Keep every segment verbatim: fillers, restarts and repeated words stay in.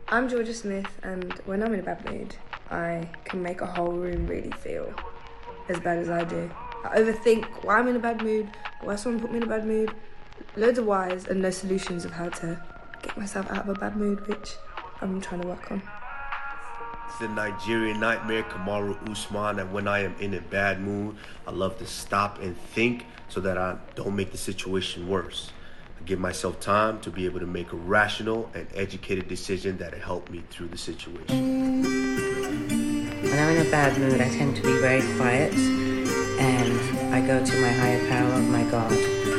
I'm Georgia Smith, and when I'm in a bad mood, I can make a whole room really feel as bad as I do. I overthink why I'm in a bad mood, why someone put me in a bad mood, loads of whys and no solutions of how to get myself out of a bad mood, which I'm trying to work on. It's the Nigerian nightmare, Kamaru Usman, and when I am in a bad mood, I love to stop and think so that I don't make the situation worse. I give myself time to be able to make a rational and educated decision that'll help me through the situation. When I'm in a bad mood, I tend to be very quiet, and I go to my higher power, my God.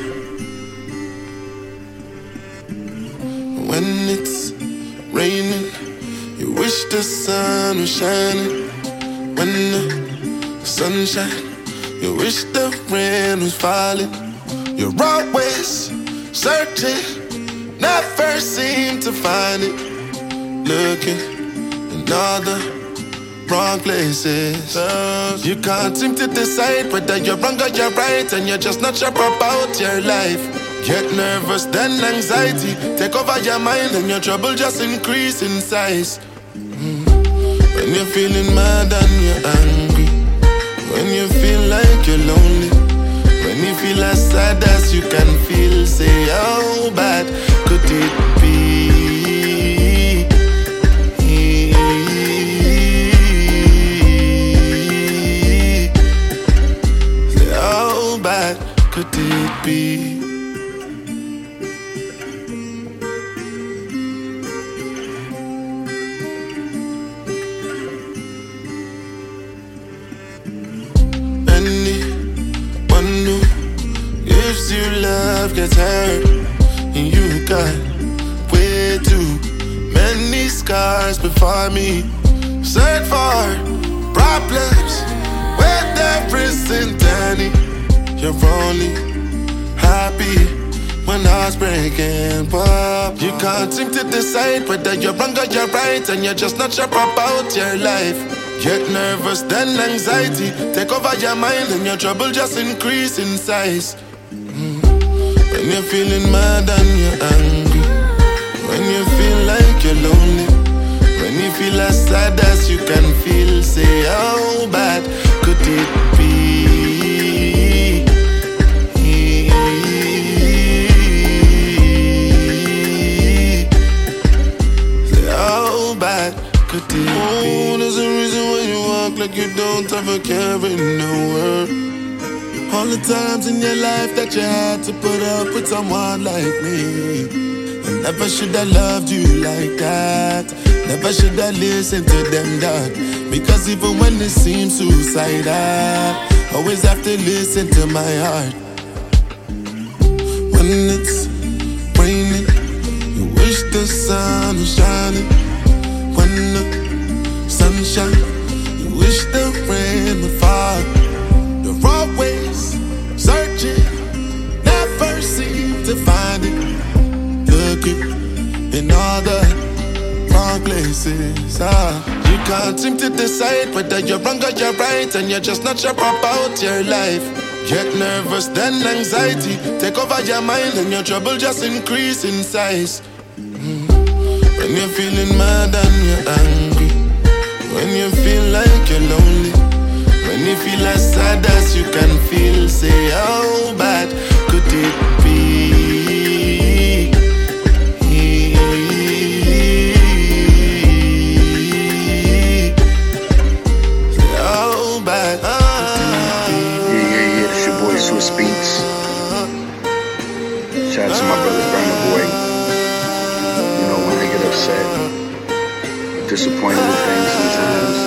When it's raining, you wish the sun was shining. When the sun shines, you wish the rain was falling. You're always searching, never seem to find it. Looking in all the wrong places. You can't seem to decide whether you're wrong or you're right, and you're just not sure about your life. Get nervous, then anxiety take over your mind, and your trouble just increase in size. Mm. When you're feeling mad and you're angry, when you feel like you're lonely, when you feel as sad as you can feel, say how bad could it be? Say how bad could it be? Your love gets hurt, and you got way too many scars before me. Search for problems where there isn't any. You're only happy when heart's breaking, but you can't seem to decide whether you're wrong or you're right, and you're just not sure about your life. Get nervous, then anxiety take over your mind, and your trouble just increase in size. When you're feeling mad and you're angry, when you feel like you're lonely, when you feel as sad as you can feel, say how bad could it be? Say how bad could it be? Oh, there's a reason why you walk like you don't have a care in the world. All the times in your life that you had to put up with someone like me. I never should have loved you like that. Never should have listened to them, dog. Because even when it seems suicidal, always have to listen to my heart. When it's raining, you wish the sun was shining. When the sun shines, you wish the rain would fall. You're always searching, never seem to find it. Looking in all the wrong places. Ah, you can't seem to decide whether you're wrong or you're right, and you're just not sure about your life. Get nervous, then anxiety take over your mind, and your trouble just increase in size. Mm. When you're feeling mad and you're angry, when you feel like you're lonely, when you feel as sad as you can feel, say how bad could it be? Say how bad could it be? Yeah, yeah, yeah, it's your boy Swiss Beats. Shout out to my brother Burna Boy. You know, when I get upset, disappointed with things sometimes,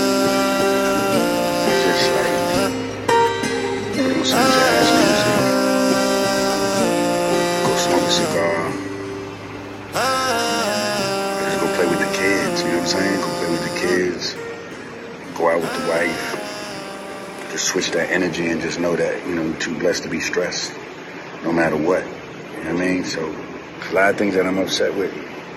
some jazz music, go smoke a cigar, just go play with the kids, you know what I'm saying? Go play with the kids, go out with the wife, just switch that energy and just know that, you know, you're too blessed to be stressed, no matter what, you know what I mean? So, a lot of things that I'm upset with,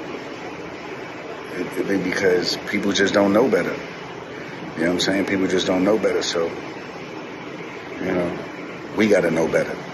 it, it be because people just don't know better, you know what I'm saying? People just don't know better, so, you know, we gotta know better.